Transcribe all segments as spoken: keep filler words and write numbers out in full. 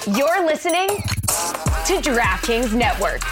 You're listening to DraftKings Network.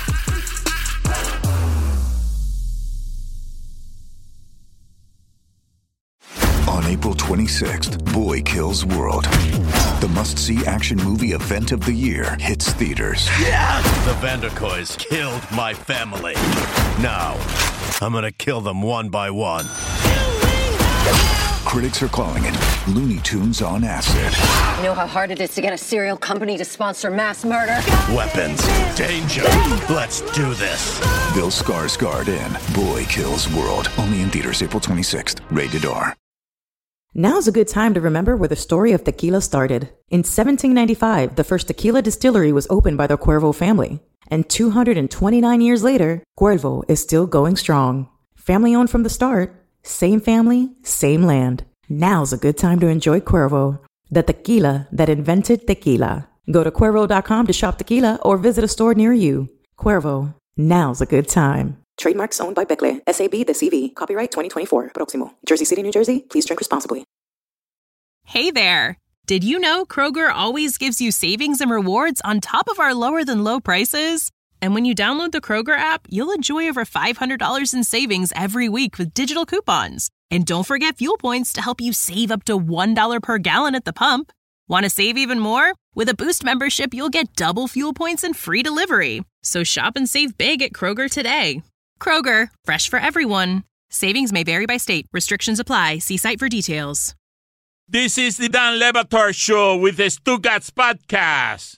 On April twenty-sixth, Boy Kills World. The must-see action movie event of the year hits theaters. Yeah! The Vanderkoys killed my family. Now, I'm gonna kill them one by one. Critics are calling it Looney Tunes on acid. You know how hard it is to get a serial company to sponsor mass murder? Weapons, danger, let's do this. Bill Skarsgård in Boy Kills World. Only in theaters April twenty-sixth. Rated R. Now's a good time to remember where the story of tequila started. In seventeen ninety-five, the first tequila distillery was opened by the Cuervo family. And two hundred twenty-nine years later, Cuervo is still going strong. Family owned from the start. Same family, same land. Now's a good time to enjoy Cuervo, the tequila that invented tequila. Go to Cuervo dot com to shop tequila or visit a store near you. Cuervo, now's a good time. Trademarks owned by Becle, S A B The C V. Copyright twenty twenty-four. Proximo. Jersey City, New Jersey. Please drink responsibly. Hey there. Did you know Kroger always gives you savings and rewards on top of our lower than low prices? And when you download the Kroger app, you'll enjoy over five hundred dollars in savings every week with digital coupons. And don't forget fuel points to help you save up to one dollar per gallon at the pump. Want to save even more? With a Boost membership, you'll get double fuel points and free delivery. So shop and save big at Kroger today. Kroger, fresh for everyone. Savings may vary by state. Restrictions apply. See site for details. This is the Dan Le Batard Show with the Stugats Podcast.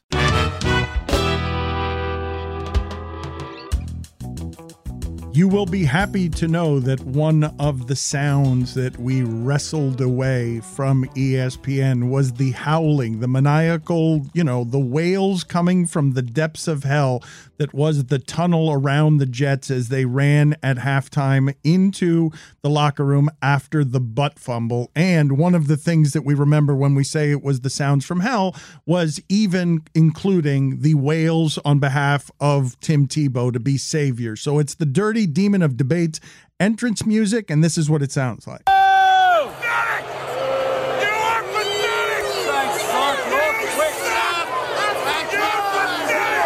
You will be happy to know that one of the sounds that we wrestled away from E S P N was the howling, the maniacal, you know, the wails coming from the depths of hell that was the tunnel around the Jets as they ran at halftime into the locker room after the butt fumble. And one of the things that we remember when we say it was the sounds from hell was even including the wails on behalf of Tim Tebow to be savior. So it's the dirty demon of debates entrance music, and this is what it sounds like. Oh! Pathetic! You are pathetic! Thanks, Mark. Real quick. Stop! You're pathetic!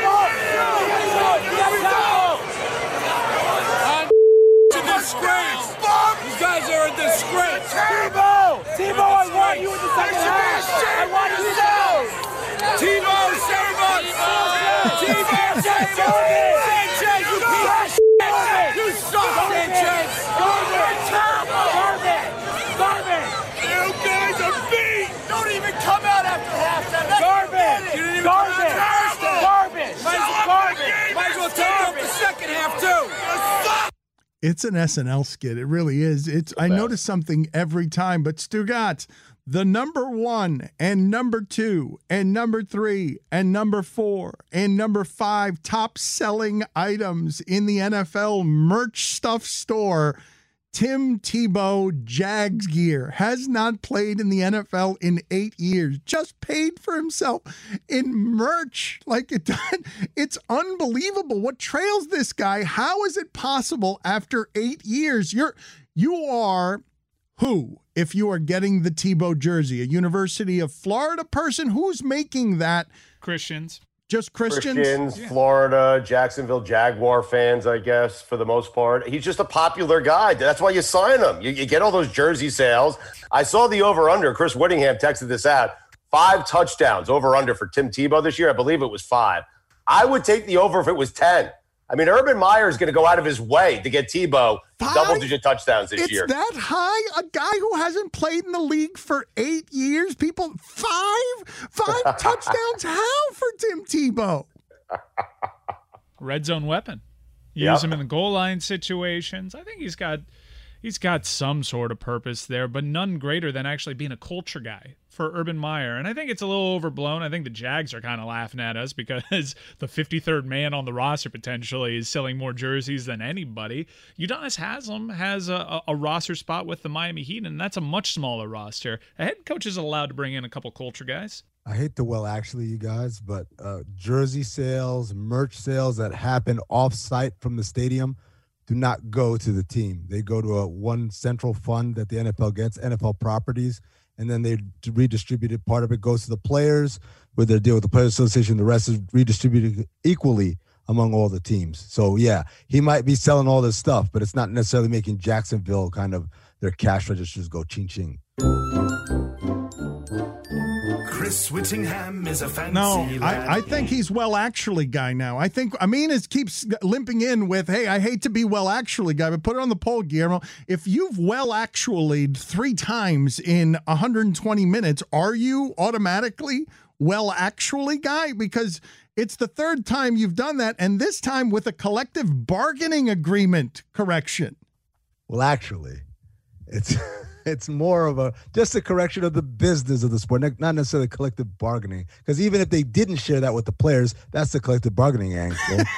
It's a disgrace! You guys are a disgrace! Tebow! Tebow, I want you in the second half! I want you to go! Tebow, save us! Tebow, save us! Sanchez, you piece of shit! You suck, Sanchez! Garbage! Garbage! Garbage! You guys are beat! Don't even come out after halftime! Garbage! You didn't even garbage! Come out after garbage! Might as well, garbage! Might as well take off the second half, too! It's an S N L skit. It really is. It's. I notice something every time, but Stugats, the number one and number two and number three and number four and number five top selling items in the N F L merch stuff store, Tim Tebow Jags gear, has not played in the N F L in eight years, just paid for himself in merch. Like it, it's unbelievable what trails this guy. How is it possible after eight years? You're, you are who? If you are getting the Tebow jersey, a University of Florida person, who's making that? Christians. Just Christians? Christians, yeah. Florida, Jacksonville Jaguar fans, I guess, for the most part. He's just a popular guy. That's why you sign him. You, you get all those jersey sales. I saw the over-under. Chris Whittingham texted this out. Five touchdowns over-under for Tim Tebow this year. I believe it was five. I would take the over if it was ten. I mean, Urban Meyer is going to go out of his way to get Tebow Five? double-digit touchdowns this it's year. It's that high? A guy who hasn't played in the league for eight years? People, five? Five touchdowns? How for Tim Tebow? Red zone weapon. Use Yep. him in the goal line situations. I think he's got he's got some sort of purpose there, but none greater than actually being a culture guy for Urban Meyer. And I think it's a little overblown. I think the Jags are kind of laughing at us because the fifty-third man on the roster potentially is selling more jerseys than anybody. Udonis Haslem has a, a, a roster spot with the Miami Heat, and that's a much smaller roster. A head coach is allowed to bring in a couple culture guys. I hate the well, actually, you guys, but uh, jersey sales, merch sales that happen off-site from the stadium do not go to the team. They go to a one central fund that the N F L gets, N F L properties, and then they redistribute it. Part of it goes to the players with their deal with the Players Association. The rest is redistributed equally among all the teams. So, yeah, he might be selling all this stuff, but it's not necessarily making Jacksonville kind of their cash registers go ching-ching. Chris Whittingham is a fancy No, lad. I, I think he's well actually guy now. I think Amin is keeps limping in with, hey, I hate to be well actually guy, but put it on the poll, Guillermo. If you've well actually'd three times in one hundred twenty minutes, are you automatically well actually guy? Because it's the third time you've done that, and this time with a collective bargaining agreement correction. Well, actually, it's it's more of a just a correction of the business of the sport, not necessarily collective bargaining. Because even if they didn't share that with the players, that's the collective bargaining angle.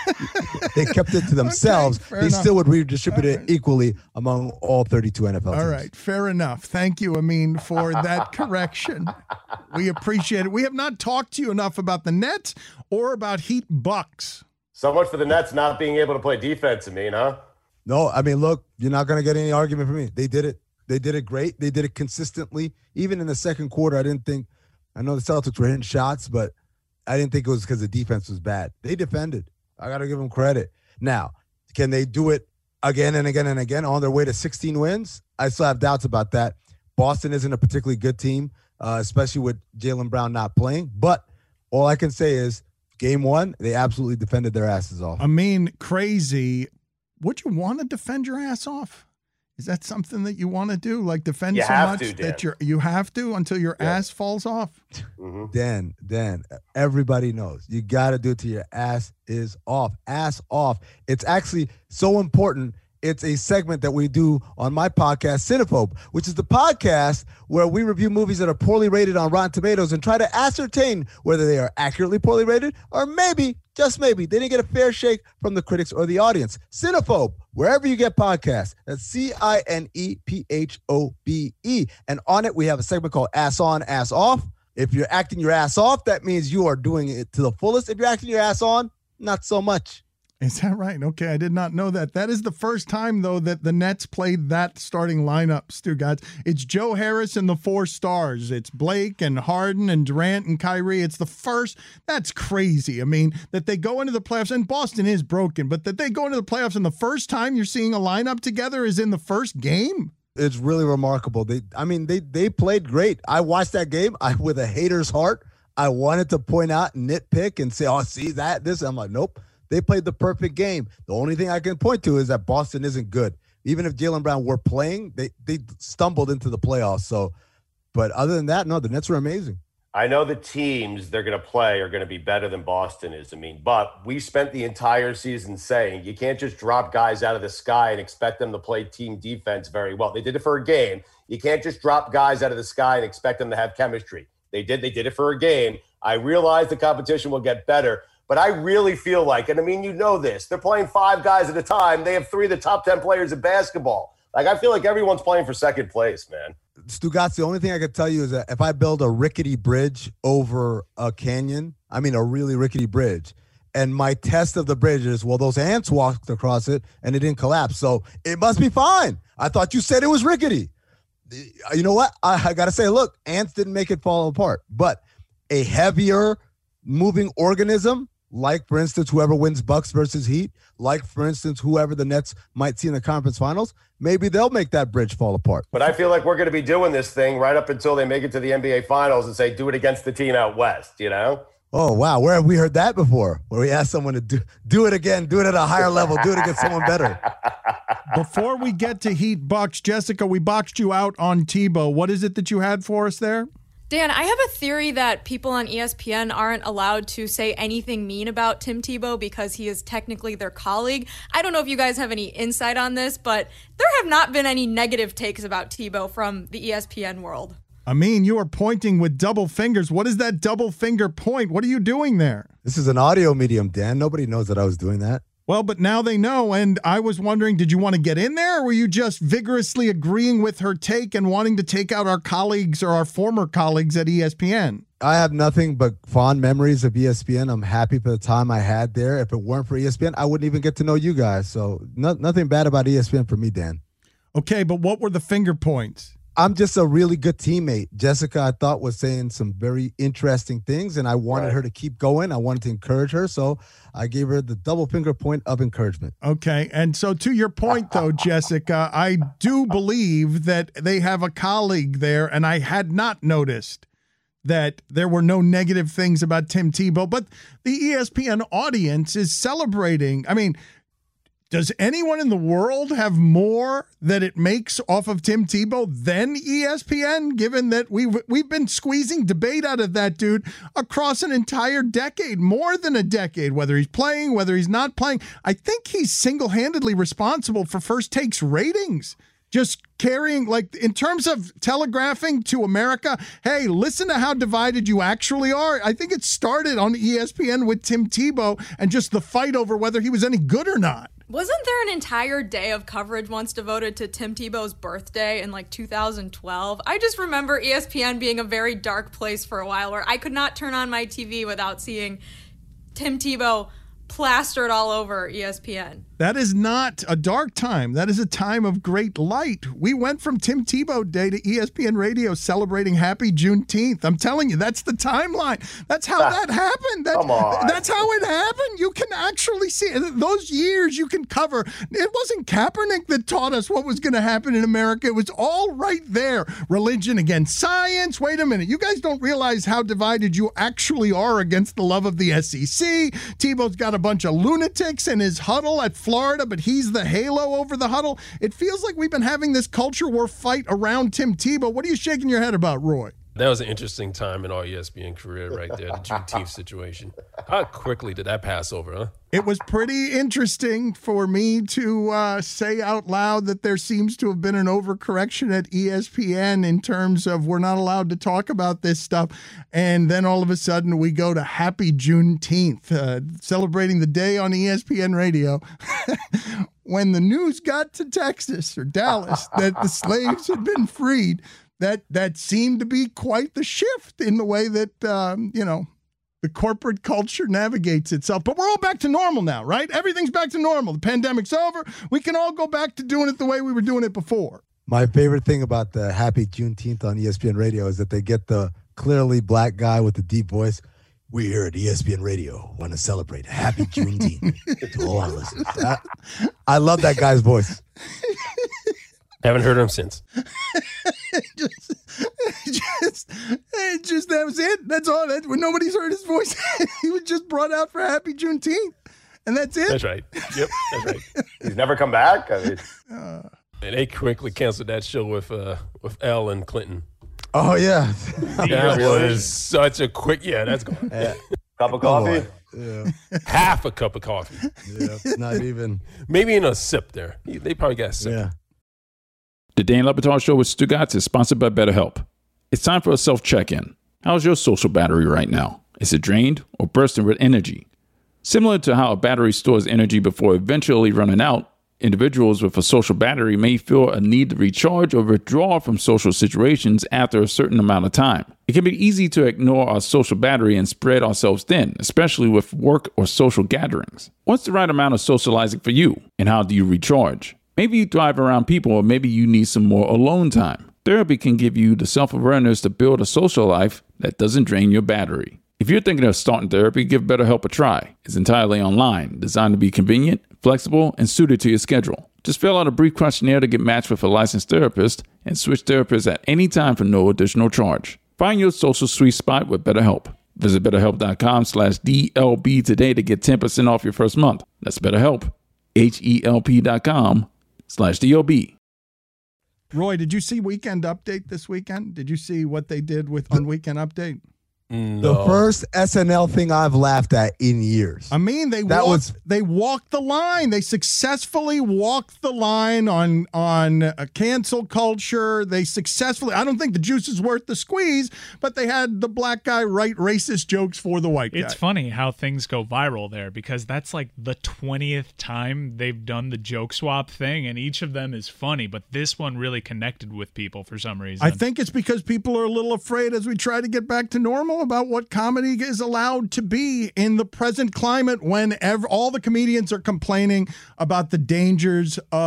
They kept it to themselves. Okay, they enough. still would redistribute All it right. equally among all thirty-two N F L teams. All right, fair enough. Thank you, Amin, for that correction. We appreciate it. We have not talked to you enough about the Nets or about Heat Bucks. So much for the Nets not being able to play defense, I mean, huh? No, I mean, look, you're not going to get any argument from me. They did it. They did it great. They did it consistently. Even in the second quarter, I didn't think – I know the Celtics were hitting shots, but I didn't think it was because the defense was bad. They defended. I got to give them credit. Now, can they do it again and again and again on their way to sixteen wins? I still have doubts about that. Boston isn't a particularly good team, uh, especially with Jaylen Brown not playing. But all I can say is game one, they absolutely defended their asses off. I mean, crazy. Would you want to defend your ass off? Is that something that you want to do? Like defend You so have much to, Dan. that you're you have to until your Yeah. ass falls off? Mm-hmm. Dan, Dan, everybody knows. You got to do it till your ass is off. Ass off. It's actually so important. It's a segment that we do on my podcast, Cinephobe, which is the podcast where we review movies that are poorly rated on Rotten Tomatoes and try to ascertain whether they are accurately poorly rated or maybe, just maybe, they didn't get a fair shake from the critics or the audience. Cinephobe, wherever you get podcasts. That's C I N E P H O B E. And on it, we have a segment called Ass On, Ass Off. If you're acting your ass off, that means you are doing it to the fullest. If you're acting your ass on, not so much. Is that right? Okay, I did not know that. That is the first time, though, that the Nets played that starting lineup, Stu Gatz. It's Joe Harris and the four stars. It's Blake and Harden and Durant and Kyrie. It's the first. That's crazy. I mean, that they go into the playoffs, and Boston is broken, but that they go into the playoffs and the first time you're seeing a lineup together is in the first game? It's really remarkable. They, I mean, they they played great. I watched that game I with a hater's heart. I wanted to point out, nitpick, and say, oh, see that, this. I'm like, nope. They played the perfect game. The only thing I can point to is that Boston isn't good. Even if Jaylen Brown were playing, they they stumbled into the playoffs. So, but other than that, no, the Nets were amazing. I know the teams they're going to play are going to be better than Boston is. I mean, but we spent the entire season saying you can't just drop guys out of the sky and expect them to play team defense very well. They did it for a game. You can't just drop guys out of the sky and expect them to have chemistry. They did. They did it for a game. I realize the competition will get better. But I really feel like, and I mean, you know this, they're playing five guys at a time. They have three of the top ten players in basketball. Like, I feel like everyone's playing for second place, man. Stugotz, the only thing I could tell you is that if I build a rickety bridge over a canyon, I mean a really rickety bridge, and my test of the bridge is, well, those ants walked across it and it didn't collapse, so it must be fine. I thought you said it was rickety. You know what? I, I got to say, look, ants didn't make it fall apart, but a heavier moving organism, like, for instance, whoever wins Bucks versus Heat, like, for instance, whoever the Nets might see in the conference finals, maybe they'll make that bridge fall apart. But I feel like we're going to be doing this thing right up until they make it to the N B A finals and say, do it against the team out west, you know? Oh, wow. Where have we heard that before? Where we ask someone to do, do it again, do it at a higher level, do it against someone better. Before we get to Heat Bucks, Jessica, we boxed you out on Tebow. What is it that you had for us there? Dan, I have a theory that people on E S P N aren't allowed to say anything mean about Tim Tebow because he is technically their colleague. I don't know if you guys have any insight on this, but there have not been any negative takes about Tebow from the E S P N world. I mean, you are pointing with double fingers. What is that double finger point? What are you doing there? This is an audio medium, Dan. Nobody knows that I was doing that. Well, but now they know, and I was wondering, did you want to get in there, or were you just vigorously agreeing with her take and wanting to take out our colleagues or our former colleagues at E S P N? I have nothing but fond memories of E S P N. I'm happy for the time I had there. If it weren't for E S P N, I wouldn't even get to know you guys. So no, nothing bad about E S P N for me, Dan. Okay, but what were the finger points? I'm just a really good teammate. Jessica, I thought, was saying some very interesting things, and I wanted Right. her to keep going. I wanted to encourage her, so I gave her the double finger point of encouragement. Okay. And so to your point, though, Jessica, I do believe that they have a colleague there, and I had not noticed that there were no negative things about Tim Tebow, but the E S P N audience is celebrating. I mean, does anyone in the world have more that it makes off of Tim Tebow than E S P N, given that we've, we've been squeezing debate out of that dude across an entire decade, more than a decade, whether he's playing, whether he's not playing. I think he's single-handedly responsible for First Take's ratings. Just carrying, like, in terms of telegraphing to America, hey, listen to how divided you actually are. I think it started on E S P N with Tim Tebow and just the fight over whether he was any good or not. Wasn't there an entire day of coverage once devoted to Tim Tebow's birthday in like two thousand twelve? I just remember E S P N being a very dark place for a while where I could not turn on my T V without seeing Tim Tebow plastered all over E S P N. That is not a dark time. That is a time of great light. We went from Tim Tebow Day to E S P N Radio celebrating Happy Juneteenth. I'm telling you, that's the timeline. That's how that happened. That, Come on. That's how it happened. You can actually see it. Those years you can cover. It wasn't Kaepernick that taught us what was going to happen in America. It was all right there. Religion against science. Wait a minute. You guys don't realize how divided you actually are against the love of the S E C. Tebow's got a bunch of lunatics in his huddle at Florida, but he's the halo over the huddle. It feels like we've been having this culture war fight around Tim Tebow. What are you shaking your head about, Roy? That was an interesting time in our E S P N career right there, the Juneteenth situation. How quickly did that pass over, huh? It was pretty interesting for me to uh, say out loud that there seems to have been an overcorrection at E S P N in terms of we're not allowed to talk about this stuff. And then all of a sudden we go to Happy Juneteenth, uh, celebrating the day on E S P N Radio. When the news got to Texas or Dallas that the slaves had been freed, that that seemed to be quite the shift in the way that, um, you know, the corporate culture navigates itself. But we're all back to normal now, right? Everything's back to normal. The pandemic's over. We can all go back to doing it the way we were doing it before. My favorite thing about the Happy Juneteenth on E S P N Radio is that they get the clearly black guy with the deep voice. We here at E S P N Radio want to celebrate Happy Juneteenth to all our listeners. I, I love that guy's voice. Haven't heard him since. just, just, it just, that was it. That's all. That, when nobody's heard his voice, he was just brought out for Happy Juneteenth. And that's it. That's right. Yep, that's right. He's never come back. I mean, uh, and they quickly canceled that show with uh, with Elle and Clinton. Oh, yeah. That was such a quick, yeah, that's gone. Yeah. Cup of coffee? Yeah. Half a cup of coffee. Yeah, not even. Maybe in a sip there. They probably got a sip. Yeah. The Dan Le Batard Show with Stugotz is sponsored by BetterHelp. It's time for a self-check-in. How's your social battery right now? Is it drained or bursting with energy? Similar to how a battery stores energy before eventually running out, individuals with a social battery may feel a need to recharge or withdraw from social situations after a certain amount of time. It can be easy to ignore our social battery and spread ourselves thin, especially with work or social gatherings. What's the right amount of socializing for you, and how do you recharge? Maybe you thrive around people, or maybe you need some more alone time. Therapy can give you the self-awareness to build a social life that doesn't drain your battery. If you're thinking of starting therapy, give BetterHelp a try. It's entirely online, designed to be convenient, flexible, and suited to your schedule. Just fill out a brief questionnaire to get matched with a licensed therapist and switch therapists at any time for no additional charge. Find your social sweet spot with BetterHelp. Visit BetterHelp.com slash DLB today to get ten percent off your first month. That's BetterHelp, H-E-L-P dot com slash D-O-B. Roy, did you see Weekend Update this weekend? Did you see what they did with on Weekend Update? No. The first S N L thing I've laughed at in years. I mean, they that walked, was they walked the line. They successfully walked the line on on a cancel culture. They successfully. I don't think the juice is worth the squeeze, but they had the black guy write racist jokes for the white guy. It's funny how things go viral there, because that's like the twentieth time they've done the joke swap thing, and each of them is funny, but this one really connected with people for some reason. I think it's because people are a little afraid as we try to get back to normal about what comedy is allowed to be in the present climate when ev- all the comedians are complaining about the dangers of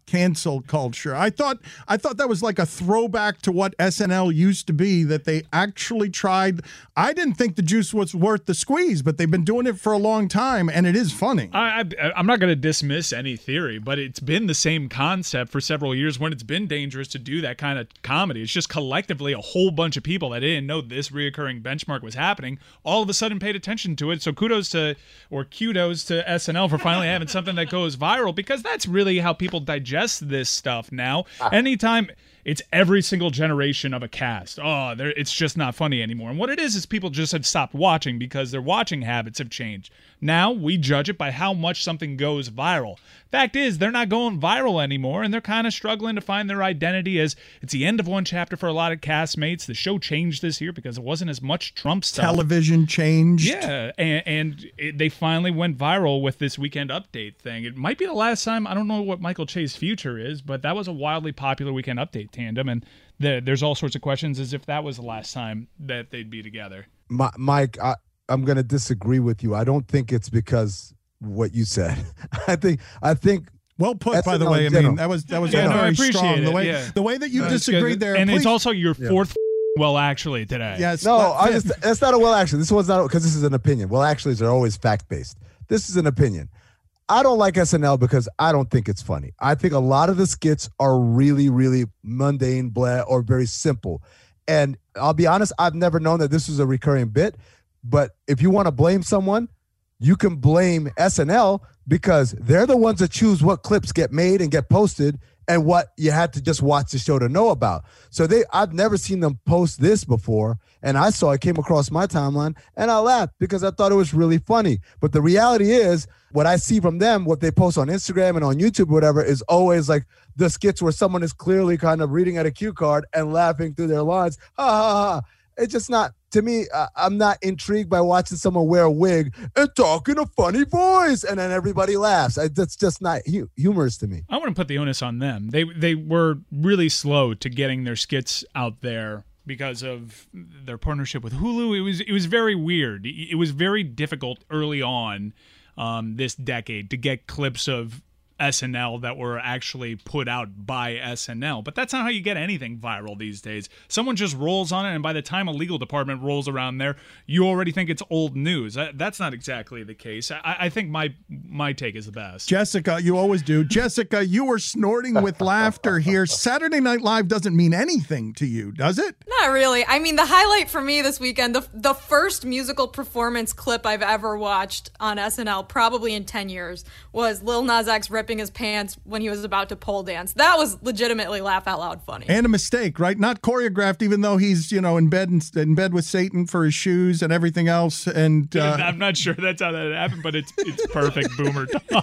cancel culture. I thought I thought that was like a throwback to what S N L used to be, that they actually tried. I didn't think the juice was worth the squeeze, but they've been doing it for a long time, and it is funny. I, I, I'm not going to dismiss any theory, but it's been the same concept for several years when it's been dangerous to do that kind of comedy. It's just collectively a whole bunch of people that didn't know this reoccurring benchmark was happening all of a sudden paid attention to it. So kudos to, or kudos to S N L for finally having something that goes viral, because that's really how people digest this stuff now. Anytime it's every single generation of a cast, oh, it's just not funny anymore. And what it is is people just have stopped watching because their watching habits have changed. Now we judge it by how much something goes viral. Fact is, they're not going viral anymore, and they're kind of struggling to find their identity, as it's the end of one chapter for a lot of castmates. The show changed this year because it wasn't as much Trump stuff. Television changed. Yeah, and, and it, they finally went viral with this Weekend Update thing. It might be the last time. I don't know what Michael Che's future is, but that was a wildly popular Weekend Update tandem, and the, there's all sorts of questions as if that was the last time that they'd be together. My, Mike, I, I'm going to disagree with you. I don't think it's because what you said. I think I think well put. By the way, I mean that was that was yeah, very no, I appreciate strong. It, the way yeah. the way that you no, disagreed there, and please. it's also your Yeah. fourth. Well, actually, today. Yes. No, well, I just that's not a well actually. This one's not because this is an opinion. Well, actually, they're always fact based. This is an opinion. I don't like S N L because I don't think it's funny. I think a lot of the skits are really, really mundane, blah, or very simple. And I'll be honest, I've never known that this was a recurring bit. But if you want to blame someone, you can blame S N L because they're the ones that choose what clips get made and get posted and what you had to just watch the show to know about. So they, I've never seen them post this before, and I saw it came across my timeline, and I laughed because I thought it was really funny. But the reality is, what I see from them, what they post on Instagram and on YouTube or whatever, is always like the skits where someone is clearly kind of reading at a cue card and laughing through their lines. Ha ha ha. It's just not, to me, uh, I'm not intrigued by watching someone wear a wig and talk in a funny voice and then everybody laughs. I, that's just not hu- humorous to me. I want to put the onus on them. They they were really slow to getting their skits out there because of their partnership with Hulu. It was it was very weird. It was very difficult early on um, this decade to get clips of S N L that were actually put out by S N L. But that's not how you get anything viral these days. Someone just rolls on it, and by the time a legal department rolls around there, you already think it's old news. That's not exactly the case. I, I think my my take is the best. Jessica, you always do. Jessica, you were snorting with laughter here. Saturday Night Live doesn't mean anything to you, does it? Not really. I mean, the highlight for me this weekend, the the first musical performance clip I've ever watched on S N L, probably in ten years, was Lil Nas X ripping his pants when he was about to pole dance. That was legitimately laugh out loud funny. And a mistake, right? Not choreographed, even though he's, you know, in bed in, in bed with Satan for his shoes and everything else. And uh, I'm not sure that's how that happened, but it's it's perfect boomer talk.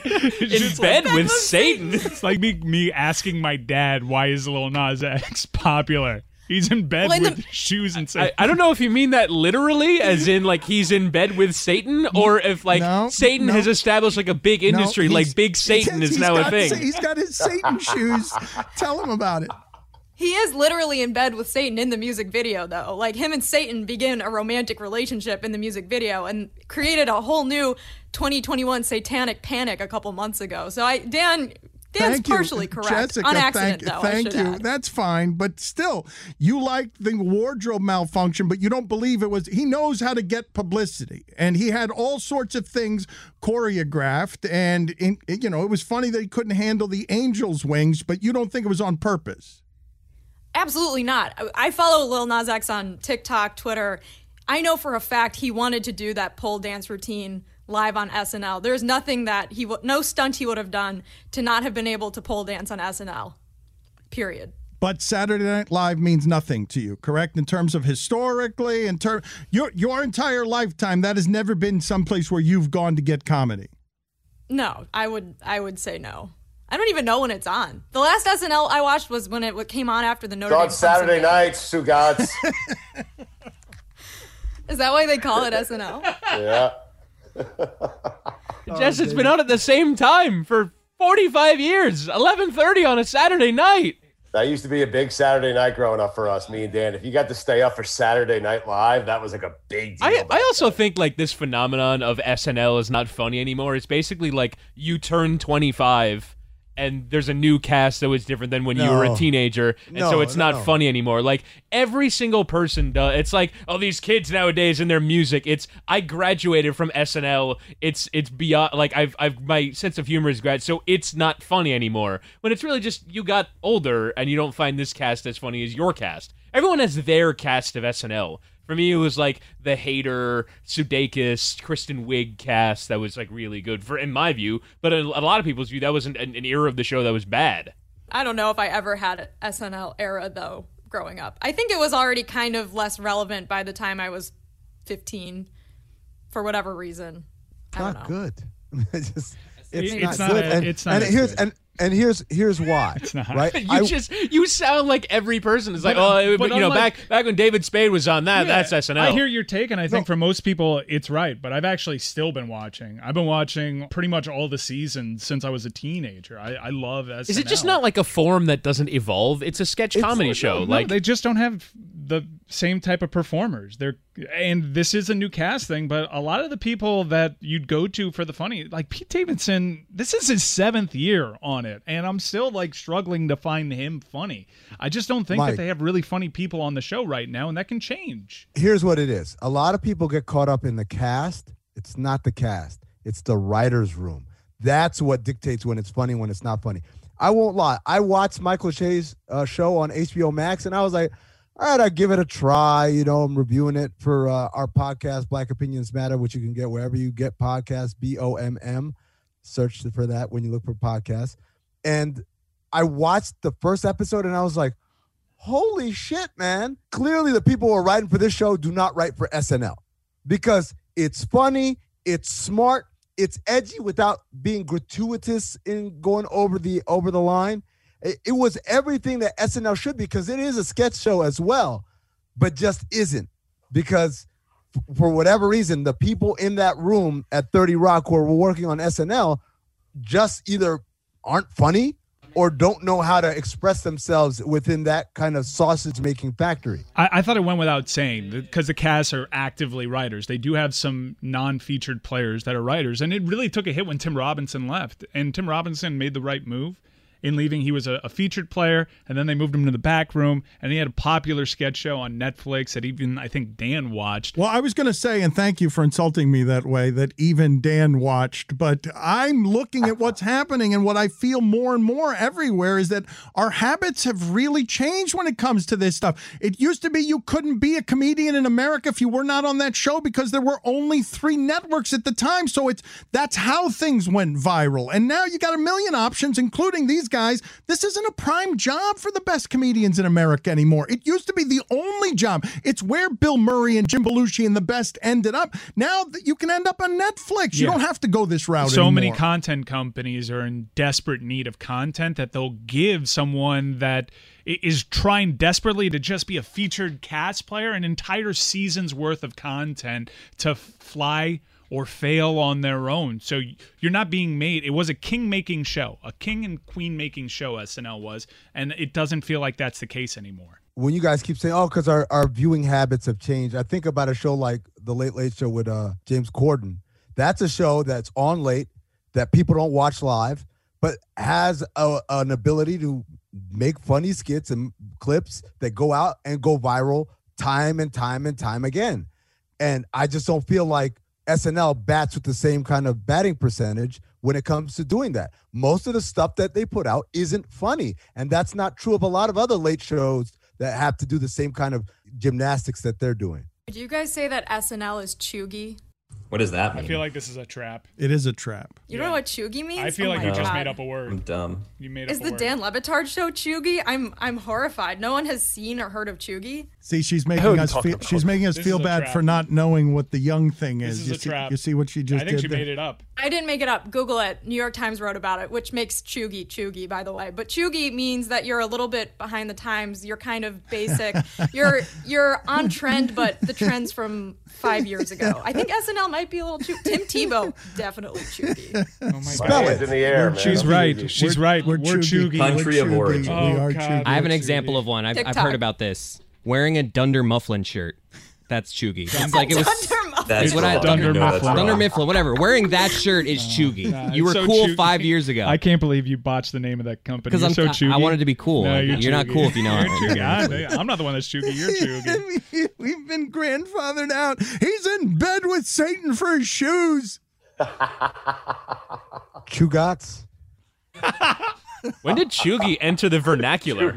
In bed like, with Satan. It's like me me asking my dad, why is Lil Nas X popular? He's in bed well, in with the, shoes and I, I don't know if you mean that literally, as in like he's in bed with Satan, or if like no, Satan no. has established like a big industry, no, like Big Satan yes, is now got, a thing. He's got his Satan shoes. Tell him about it. He is literally in bed with Satan in the music video, though. Like, him and Satan begin a romantic relationship in the music video and created a whole new twenty twenty-one satanic panic a couple months ago. So I, Dan... Dan's Thank you. partially correct. Jessica, on accident, thank, though. Thank I you. add. That's fine. But still, you like the wardrobe malfunction, but you don't believe it was. He knows how to get publicity. And he had all sorts of things choreographed. And, in, you know, it was funny that he couldn't handle the angel's wings, but you don't think it was on purpose. Absolutely not. I follow Lil Nas X on TikTok, Twitter. I know for a fact he wanted to do that pole dance routine live on S N L. There's nothing that he would, no stunt he would have done to not have been able to pole dance on S N L. Period. But Saturday Night Live means nothing to you, correct? In terms of historically, in term your your entire lifetime, that has never been someplace where you've gone to get comedy. No, I would I would say no. I don't even know when it's on. The last S N L I watched was when it came on after the Notre Dame. It's on Saturday nights, Sugats. Is that why they call it S N L? Yeah. Jess, it's been on at the same time for forty-five years, eleven thirty on a Saturday night. That used to be a big Saturday night growing up for us, me and Dan. If you got to stay up for Saturday Night Live, that was like a big deal. I, I also think like this phenomenon of S N L is not funny anymore. It's basically like you turn twenty-five and there's a new cast that was different than when you No. were a teenager, and No, so it's not no. funny anymore. Like every single person does. It's like, oh, these kids nowadays and their music. It's I graduated from S N L. It's it's beyond like I've I've my sense of humor is grad, so it's not funny anymore. When it's really just you got older and you don't find this cast as funny as your cast. Everyone has their cast of S N L. For me, it was like the Hader, Sudeikis, Kristen Wiig cast that was like really good for in my view. But in a lot of people's view, that was an, an era of the show that was bad. I don't know if I ever had an S N L era, though, growing up. I think it was already kind of less relevant by the time I was fifteen, for whatever reason. I don't Not know. good. it's just, it's, It's not, not good. a- and, it's not and as here's good. and and here's here's why. It's not. Right? You I- just you sound like every person is like, But, oh, uh, but but, you know, unlike- back back when David Spade was on that, Yeah, that's S N L. I hear your take, and I think for most people it's right, but I've actually still been watching. I've been watching pretty much all the seasons since I was a teenager. I, I love S N L. Is it just not like a form that doesn't evolve? It's a sketch comedy show. No, like they just don't have the same type of performers. They're and this is a new cast thing, but a lot of the people that you'd go to for the funny, like Pete Davidson, this is his seventh year on it, and I'm still like struggling to find him funny. I just don't think Mike. that they have really funny people on the show right now, and that can change. Here's what it is. A lot of people get caught up in the cast. It's not the cast. It's the writer's room. That's what dictates when it's funny, when it's not funny. I won't lie. I watched Michael Shea's uh, show on H B O Max, and I was like, all right, I'll give it a try. You know, I'm reviewing it for uh, our podcast, Black Opinions Matter, which you can get wherever you get podcasts, B O M M. Search for that when you look for podcasts. And I watched the first episode, and I was like, holy shit, man. Clearly, the people who are writing for this show do not write for S N L because it's funny, it's smart, it's edgy without being gratuitous in going over the over the line. It, it was everything that S N L should be because it is a sketch show as well, but just isn't because f- for whatever reason, the people in that room at thirty Rock who are working on S N L just either aren't funny or don't know how to express themselves within that kind of sausage-making factory. I, I thought it went without saying because the cast are actively writers. They do have some non-featured players that are writers, and it really took a hit when Tim Robinson left. And Tim Robinson made the right move in leaving. He was a, a featured player, and then they moved him to the back room, and he had a popular sketch show on Netflix that even I think Dan watched. Well, I was going to say, and thank you for insulting me that way, that even Dan watched, but I'm looking at what's happening, and what I feel more and more everywhere is that our habits have really changed when it comes to this stuff. It used to be you couldn't be a comedian in America if you were not on that show because there were only three networks at the time, so it's that's how things went viral. And now you got a million options, including these guys. This isn't a prime job for the best comedians in America anymore. It used to be the only job. It's where Bill Murray and Jim Belushi and the best ended up. Now that you can end up on Netflix. You Yeah. don't have to go this route So anymore. many content companies are in desperate need of content that they'll give someone that i- is trying desperately to just be a featured cast player an entire season's worth of content to f- fly or fail on their own. So y- you're not being made. It was a king-making show, a king and queen-making show, S N L was, and it doesn't feel like that's the case anymore. When you guys keep saying, oh, because our, our viewing habits have changed, I think about a show like The Late Late Show with uh, James Corden. That's a show that's on late, that people don't watch live, but has a, an ability to make funny skits and clips that go out and go viral time and time and time again. And I just don't feel like S N L bats with the same kind of batting percentage when it comes to doing that. Most of the stuff that they put out isn't funny. And that's not true of a lot of other late shows that have to do the same kind of gymnastics that they're doing. Would you guys say that S N L is chuggy? What does that mean? I feel like this is a trap. It is a trap. You don't know what chuggy means? I feel Oh like my you just God. made up a word. I'm dumb. You made Is up a the word. Dan Levitard show chuggy? I'm I'm horrified. No one has seen or heard of chuggy. See, she's Who are making you us talking feel, about? she's making us This feel is a bad trap. for not knowing what the young thing This is. is you a see, trap. You see what she just I think did she there? made it up. I didn't make it up. Google it. New York Times wrote about it, which makes chuggy chuggy, by the way. But chuggy means that you're a little bit behind the times. You're kind of basic. you're you're on trend, but the trend's from five years ago. I think S N L might be a little chuggy. Tim Tebow, definitely chuggy. Oh my Spell God. it in the air, We're man. She's right. She's We're- right. we're We're chuggy. chuggy. Country We're of chuggy. origin. Oh, we are God. chuggy. I have an Chuggy. example of one. I've, I've TikTok. heard about this. Wearing a Dunder Mifflin shirt. That's chuggy. It's like it was. Dunder That's what I- Dunder No, that's Mifflin. wrong. Dunder Mifflin, whatever. Wearing that shirt is chuggy. Nah, you were it's so cool chuggy. five years ago. I can't believe you botched the name of that company. Because You're I'm so I- chuggy. I wanted to be cool. No, You're you're, not chuggy. cool if you know You're it. chuggy. I'm, I'm not the one that's chuggy. You're chuggy. We've been grandfathered out. He's in bed with Satan for his shoes. Chugats. When did chuggy enter the vernacular?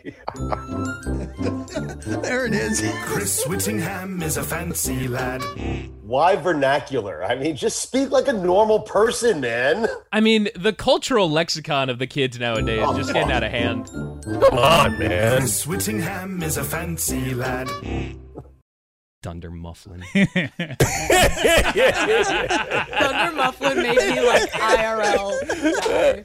There it is. Chris Whittingham is a fancy lad. Why vernacular? I mean, just speak like a normal person, man. I mean, the cultural lexicon of the kids nowadays is just getting out of hand. Come on, man. Chris Whittingham is a fancy lad. Dunder Mifflin. Dunder Mifflin made me like I R L. die.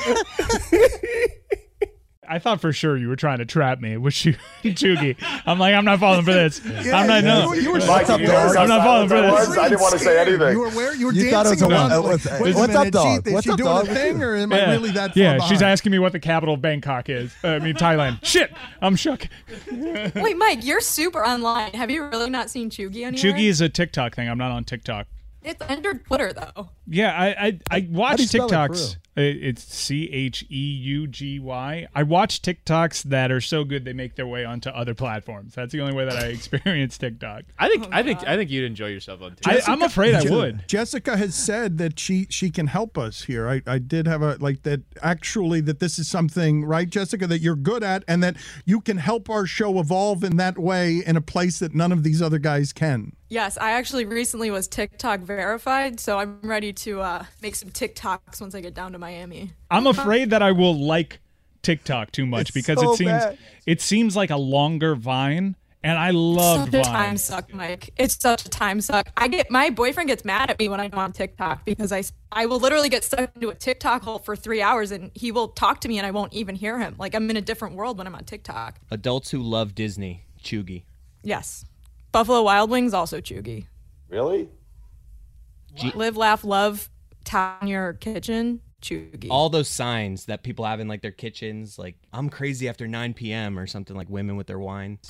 I thought for sure you were trying to trap me with Ch- Chuggy. I'm like, I'm not falling for this. I'm not. No, You, you were Mike, up, you noticed how I'm not falling for silent I this. was? I didn't want to say anything. You were where? You were You thought it was dancing a- around. uh, like, what's- wait a what's minute, up, dog? Is What's she up, doing dog? a thing, or am I Yeah. really that far Yeah, behind? she's asking me what the capital of Bangkok is. Uh, I mean, Thailand. Shit, I'm shook. Wait, Mike, you're super online. Have you really not seen Chuggy anywhere? Chuggy is a TikTok thing. I'm not on TikTok. It's under Twitter though. Yeah, I I, I watch do you spell it, for TikToks. It, it's C H E U G Y. I watch TikToks that are so good they make their way onto other platforms. That's the only way that I experience TikTok. I think Oh, I think God. I think you'd enjoy yourself on I, TikTok. I'm afraid I would. Jessica has said that she she can help us here. I, I did have a like that actually that this is something, right, Jessica, that you're good at, and that you can help our show evolve in that way in a place that none of these other guys can. Yes, I actually recently was TikTok verified, so I'm ready to uh, make some TikToks once I get down to Miami. I'm afraid that I will like TikTok too much It's because so it seems bad. it seems like a longer Vine, and I love Such a Vine. time suck, Mike. It's such a time suck. I get my boyfriend gets mad at me when I go on TikTok because I I will literally get stuck into a TikTok hole for three hours and he will talk to me and I won't even hear him. Like I'm in a different world when I'm on TikTok. Adults who love Disney, chuggy. Yes, Buffalo Wild Wings also chuggy. Really? Live, laugh, love. Town your kitchen. Chuggy. All those signs that people have in like their kitchens, like I'm crazy after nine p.m. or something, like women with their wine.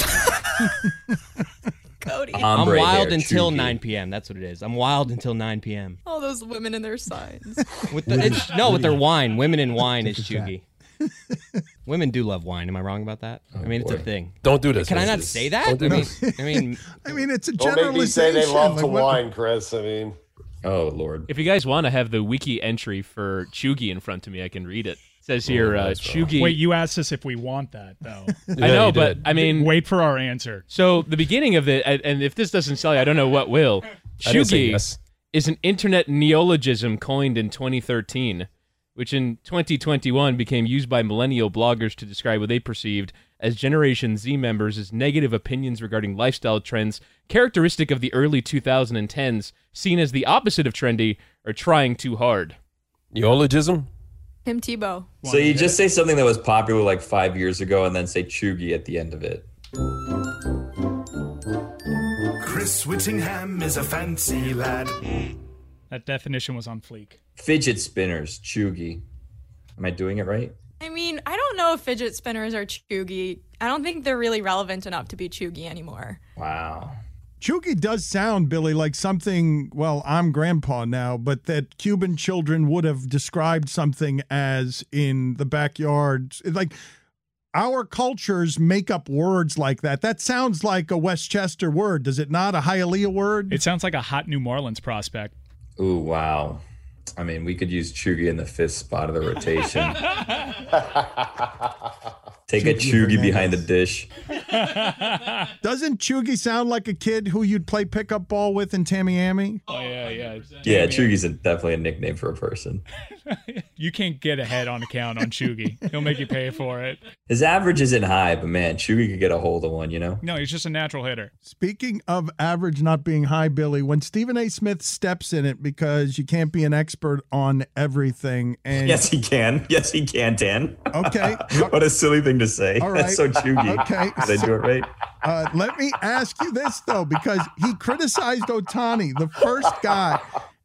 Cody. I'm Ombre wild hair, until chuggy. nine p.m. That's what it is. I'm wild until nine p.m. All those women and their signs. With the, it's, no, with their wine. Women in wine is chuggy. Women do love wine. Am I wrong about that? I mean, it's a boy. thing. Don't do this. Can I not Moses. say that? Don't do I mean, this. I mean, I mean, it's a Don't make me say generalization. they love to Like, what- whine, Chris. I mean, Oh, Lord. if you guys want to have the wiki entry for chuggy in front of me, I can read it. It says here, uh, that's wrong. chuggy. Wait, you asked us if we want that, though. I know, you but did. I mean, Wait for our answer. so the beginning of it, and and if this doesn't sell you, I don't know what will. I didn't say Chuggy yes. is an internet neologism coined in twenty thirteen, which in twenty twenty-one became used by millennial bloggers to describe what they perceived as Generation Z members as negative opinions regarding lifestyle trends characteristic of the early twenty tens, seen as the opposite of trendy or trying too hard. Neologism? Tim Tebow. So you just say something that was popular like five years ago and then say chuggy at the end of it. Chris Whittingham is a fancy lad. That definition was on fleek. Fidget spinners, chuggy. Am I doing it right? I mean, I don't know if fidget spinners are chuggy. I don't think they're really relevant enough to be chuggy anymore. Wow. Chuggy does sound, Billy, like something, well, I'm grandpa now, but that Cuban children would have described something as in the backyard. It's like our cultures make up words like that. That sounds like a Westchester word, does it not? A Hialeah word? It sounds like a hot New Marlins prospect. Ooh, wow. I mean, we could use chuggy in the fifth spot of the rotation. Take a chuggy behind the dish. Doesn't Chuggy sound like a kid who you'd play pickup ball with in Tamiami? Oh, yeah, yeah. Yeah, chuggy's a, definitely a nickname for a person. You can't get ahead on account on Chuggy. He'll make you pay for it. His average isn't high, but man, chuggy could get a hold of one, you know? No, he's just a natural hitter. Speaking of average not being high, Billy, when Stephen A. Smith steps in it because you can't be an expert on everything. And Yes, he can. Yes, he can, Dan. Okay. What a silly thing to say. All right. That's so chuggy. Okay. Did I do it right? Uh, let me ask you this, though, because he criticized Ohtani, the first guy.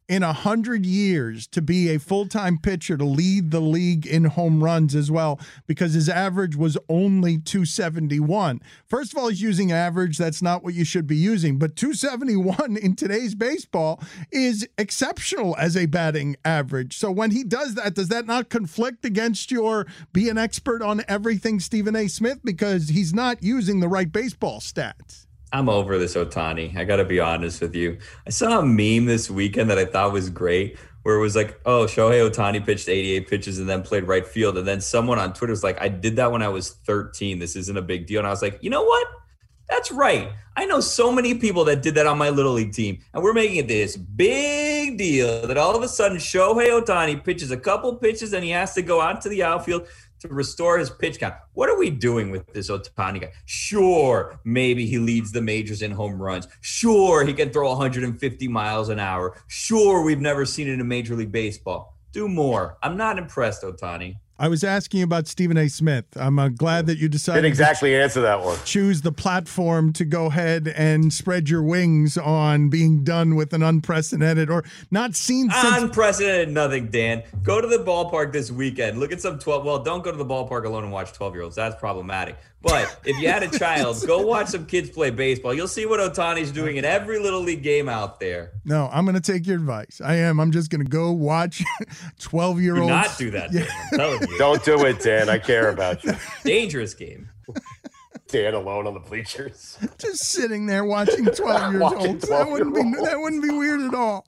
in a hundred years to be a full-time pitcher to lead the league in home runs as well, because his average was only two seventy-one. First of all, he's using average. That's not what you should be using, but two seventy-one in today's baseball is exceptional as a batting average. So when he does that, does that not conflict against your be an expert on everything Stephen A. Smith, because he's not using the right baseball stats? I'm over this Ohtani. I got to be honest with you. I saw a meme this weekend that I thought was great, where it was like, oh, Shohei Ohtani pitched eighty-eight pitches and then played right field. And then someone on Twitter was like, I did that when I was thirteen. This isn't a big deal. And I was like, you know what? That's right. I know so many people that did that on my Little League team. And we're making it this big deal that all of a sudden Shohei Ohtani pitches a couple pitches and he has to go out to the outfield to restore his pitch count. What are we doing with this Ohtani guy? Sure, maybe he leads the majors in home runs. Sure, he can throw one hundred fifty miles an hour. Sure, we've never seen it in Major League Baseball. Do more. I'm not impressed, Ohtani. I was asking about Stephen A. Smith. I'm uh, glad that you decided Didn't exactly to answer that one. Choose the platform to go ahead and spread your wings on being done with an unprecedented or not seen since. Unprecedented nothing, Dan. Go to the ballpark this weekend. Look at some twelve. Well, don't go to the ballpark alone and watch twelve-year-olds. That's problematic. But if you had a child, go watch some kids play baseball. You'll see what Ohtani's doing in every Little League game out there. No, I'm going to take your advice. I am. I'm just going to go watch twelve-year-olds. Do not do that, Dan. I'm telling you. Don't do it, Dan. I care about you. Dangerous game. Dan alone on the bleachers. Just sitting there watching twelve-year-olds. That wouldn't be that wouldn't be weird at all.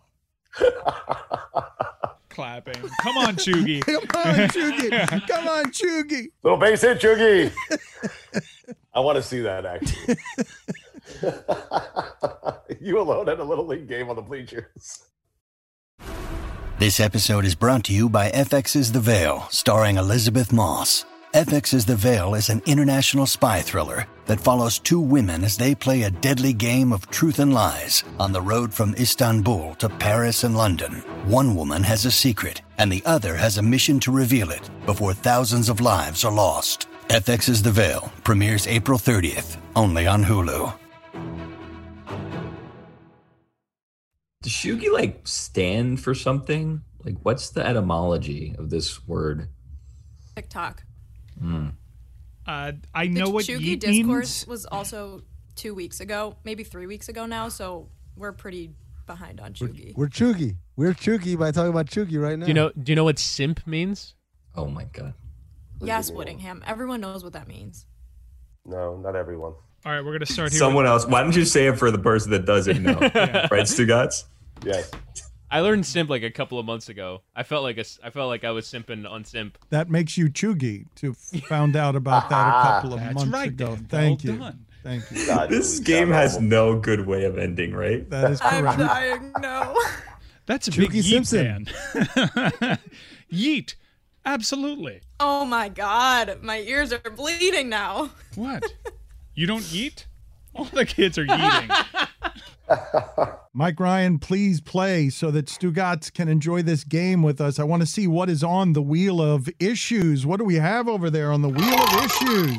Clapping. Come on, Chugi. Come on, Chugi. Come on, Chugi. Little base hit, Chugi. I want to see that, actually. You alone at a Little League game on the bleachers. This episode is brought to you by F X's The Veil, starring Elizabeth Moss. F X's The Veil is an international spy thriller that follows two women as they play a deadly game of truth and lies on the road from Istanbul to Paris and London. One woman has a secret, and the other has a mission to reveal it before thousands of lives are lost. F X's The Veil premieres April thirtieth, only on Hulu. Does Shugi, like, stand for something? Like, what's the etymology of this word? TikTok. Mm. Uh, I know the what Chugi yeet discourse means. was also two weeks ago, maybe three weeks ago now, so we're pretty behind on Chugi. We're Chugi. We're Chugi by talking about Chugi right now. Do you know? Do you know what simp means? Oh my god. Yes, Whittingham. Everyone knows what that means. No, not everyone. All right, we're gonna start here. Someone with- else. Why don't you say it for the person that doesn't know? Yeah. Right, Stugotz? Yes. I learned simp like a couple of months ago. I felt like a, I felt like I was simping on simp. That makes you Chugi to found out about that a couple of That's months right, ago. Dan. Thank Well you. done. Thank you. God, This you game sound has awful. no good way of ending, right? That is I'm correct. dying, no. That's a Chugi big yeet, Simpson. Dan. Yeet. Absolutely. Oh my god, my ears are bleeding now. What? You don't yeet? All the kids are yeeting. Mike Ryan, please play so that Stugotz can enjoy this game with us. I want to see what is on the wheel of issues. What do we have over there on the wheel of issues?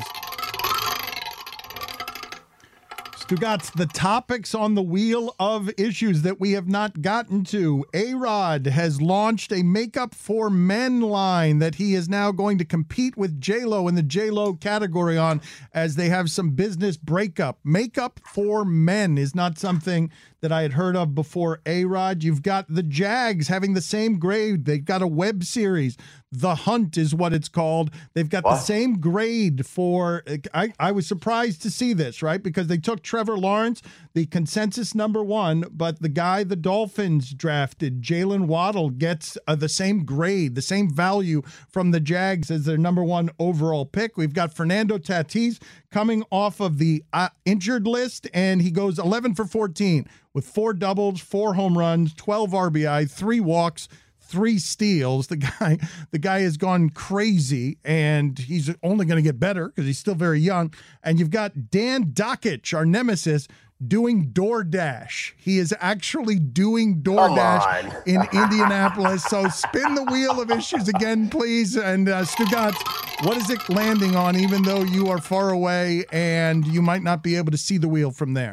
Stugotz, the topics on the wheel of issues that we have not gotten to. A-Rod has launched a Makeup for Men line that he is now going to compete with J-Lo in the J-Lo category on, as they have some business breakup. Makeup for Men is not something that I had heard of before. A-Rod, you've got the Jags having the same grade. They've got a web series. The Hunt is what it's called. They've got What? the same grade for, I, I was surprised to see this, right? Because they took Trevor Lawrence, the consensus number one, but the guy the Dolphins drafted, Jalen Waddle, gets uh, the same grade, the same value from the Jags as their number one overall pick. We've got Fernando Tatis coming off of the uh, injured list, and he goes eleven for fourteen with four doubles, four home runs, twelve R B I, three walks, three steals. The guy, the guy has gone crazy, and he's only going to get better because he's still very young. And you've got Dan Dockich, our nemesis, doing DoorDash. He is actually doing DoorDash in Indianapolis. So spin the wheel of issues again, please. And uh, Stugotz, what is it landing on, even though you are far away and you might not be able to see the wheel from there?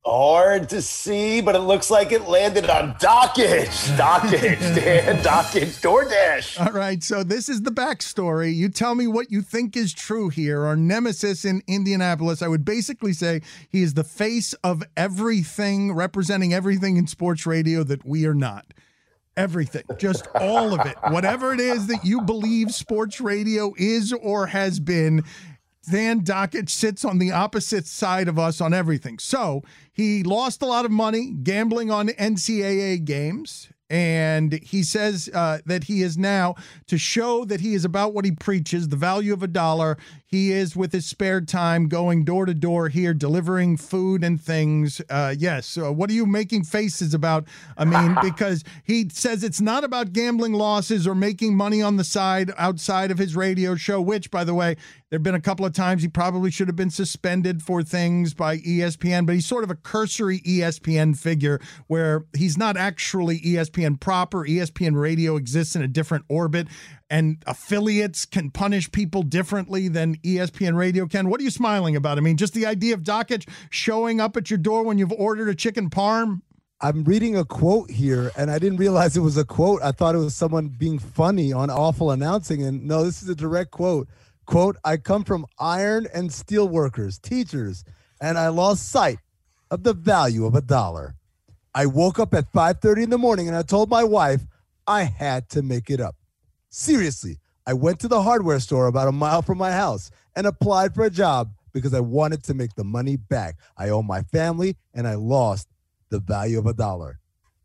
Hard to see, but it looks like it landed on Dockage. Dockage, Dan. Dockage, DoorDash. All right, so this is the backstory. You tell me what you think is true here. Our nemesis in Indianapolis, I would basically say he is the face of everything, representing everything in sports radio that we are not. Everything, just all of it. Whatever it is that you believe sports radio is or has been, Dan Dockage sits on the opposite side of us on everything. So he lost a lot of money gambling on N C double A games. And he says uh, that he is now, to show that he is about what he preaches, the value of a dollar, he is, with his spare time, going door to door here, delivering food and things. Uh, yes. So what are you making faces about? I mean, because he says it's not about gambling losses or making money on the side outside of his radio show, which, by the way, there have been a couple of times he probably should have been suspended for things by E S P N, but he's sort of a cursory E S P N figure where he's not actually E S P N proper. E S P N radio exists in a different orbit, and affiliates can punish people differently than E S P N radio can. What are you smiling about? I mean, just the idea of Dockage showing up at your door when you've ordered a chicken parm? I'm reading a quote here, and I didn't realize it was a quote. I thought it was someone being funny on awful announcing, and no, this is a direct quote. Quote, I come from iron and steel workers, teachers, and I lost sight of the value of a dollar. I woke up at five thirty in the morning and I told my wife I had to make it up. Seriously, I went to the hardware store about a mile from my house and applied for a job because I wanted to make the money back. I owe my family and I lost the value of a dollar.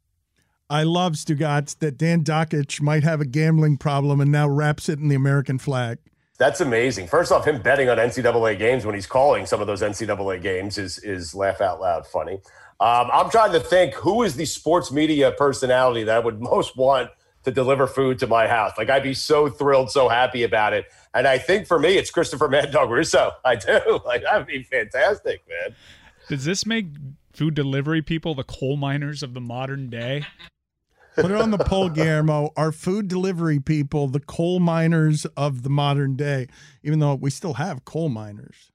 I love, Stugotz, that Dan Dockage might have a gambling problem and now wraps it in the American flag. That's amazing. First off, him betting on N C double A games when he's calling some of those N C double A games is is laugh out loud funny. Um, I'm trying to think, who is the sports media personality that I would most want to deliver food to my house? Like, I'd be so thrilled, so happy about it. And I think for me, it's Christopher Mad Dog Russo. I do. Like, that'd be fantastic, man. Does this make food delivery people the coal miners of the modern day? Put it on the poll, Guillermo. Are food delivery people the coal miners of the modern day, even though we still have coal miners?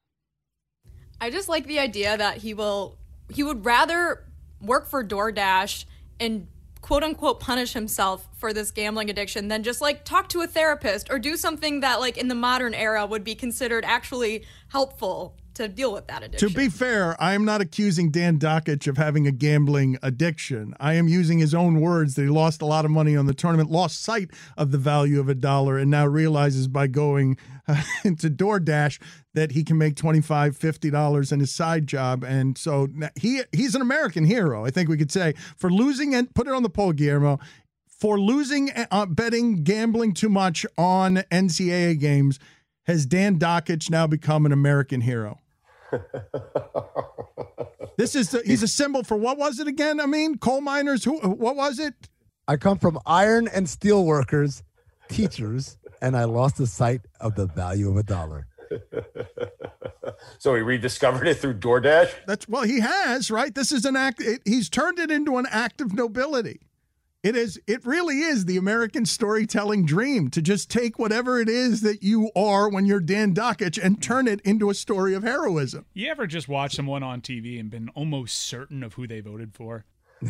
I just like the idea that he will, he would rather work for DoorDash and quote unquote punish himself for this gambling addiction than just like talk to a therapist or do something that like in the modern era would be considered actually helpful to deal with that addiction. To be fair, I am not accusing Dan Dockage of having a gambling addiction. I am using his own words that he lost a lot of money on the tournament, lost sight of the value of a dollar, and now realizes by going uh, into DoorDash that he can make twenty-five dollars, fifty dollars in his side job. And so he he's an American hero, I think we could say, for losing, and put it on the poll, Guillermo, for losing, uh, betting, gambling too much on N C double A games. Has Dan Dockage now become an American hero? This is the, he's a symbol for, what was it again? I mean, coal miners. Who? What was it? I come from iron and steel workers, teachers, and I lost the sight of the value of a dollar. So he rediscovered it through DoorDash? That's well, he has, right? This is an act. It, he's turned it into an act of nobility. It is. It really is the American storytelling dream to just take whatever it is that you are when you're Dan Dockage and turn it into a story of heroism. You ever just watch someone on T V and been almost certain of who they voted for?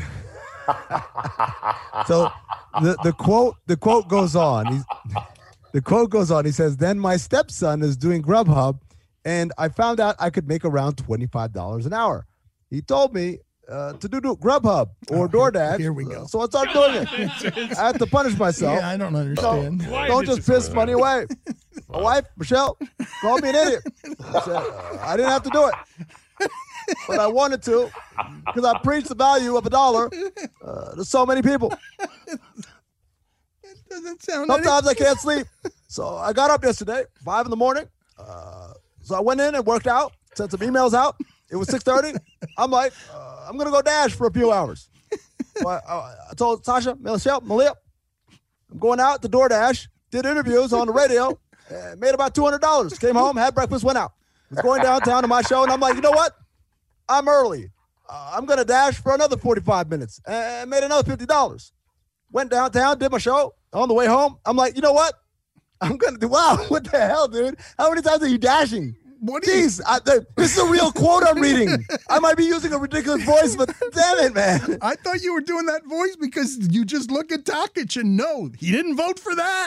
So the, the quote the quote goes on. He's, the quote goes on. He says, "Then my stepson is doing Grubhub, and I found out I could make around twenty-five dollars an hour. He told me Uh, to do, do Grubhub or DoorDash. Here we go. So I started doing it. I had to punish myself. Yeah, I don't understand. So, don't just piss money away. My wife, Michelle, called me an idiot. I said, uh, I didn't have to do it, but I wanted to because I preach the value of a dollar uh, to so many people. It doesn't sound. Sometimes any- I can't sleep. So I got up yesterday, five in the morning. Uh, so I went in and worked out, sent some emails out. It was six thirty. I'm like, uh, I'm going to go dash for a few hours. So I, I, I told Tasha, Michelle, Malia, I'm going out to DoorDash, did interviews on the radio, and made about two hundred dollars. Came home, had breakfast, went out. Was going downtown to my show, and I'm like, you know what? I'm early. Uh, I'm going to dash for another forty-five minutes and made another fifty dollars. Went downtown, did my show. On the way home, I'm like, you know what? I'm going to do, wow, what the hell, dude? How many times are you dashing? What? Do you... Jeez, I, the, this is a real quote I'm reading. I might be using a ridiculous voice, but damn it, man! I thought you were doing that voice because you just look at Takich and know he didn't vote for that.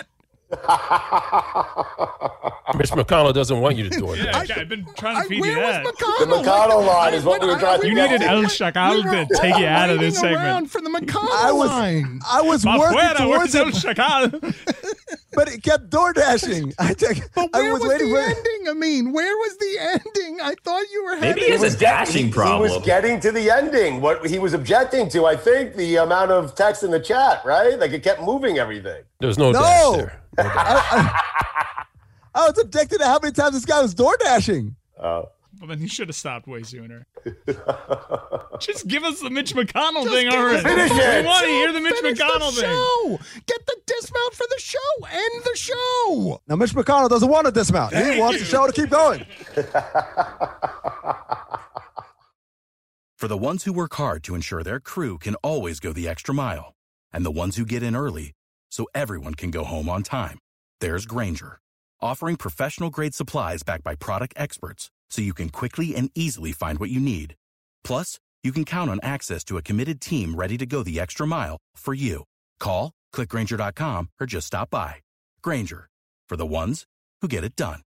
Mitch McConnell doesn't want you to do it. Yeah, I, I've been trying to I, feed where you that. was McConnell? The McConnell line is what we were trying to You get needed to. El Chacal We to take you out of this waiting around segment. for the McConnell I was, line. I was Pa working fuera, towards where's El it, Chacal? but it kept door dashing. I, take, But I where was, was, waiting the for ending? I mean, where was the ending? I thought you were Maybe having. he has a dashing he, problem. He was getting to the ending. What he was objecting to, I think, the amount of text in the chat, right? Like it kept moving everything. There's no, No. dash there. No dash. I, I, I was objecting to how many times this guy was door dashing. Oh. Well, then you should have stopped way sooner. Just give us the Mitch McConnell Just thing give already. us Finish We it. want to hear the Mitch Finish McConnell the thing. show. Get the dismount for the show. End the show. Now, Mitch McConnell doesn't want to dismount. He Thank wants you. the show to keep going. For the ones who work hard to ensure their crew can always go the extra mile, and the ones who get in early so everyone can go home on time, there's Grainger, offering professional-grade supplies backed by product experts so you can quickly and easily find what you need. Plus, you can count on access to a committed team ready to go the extra mile for you. Call, click Grainger dot com, or just stop by. Grainger, for the ones who get it done.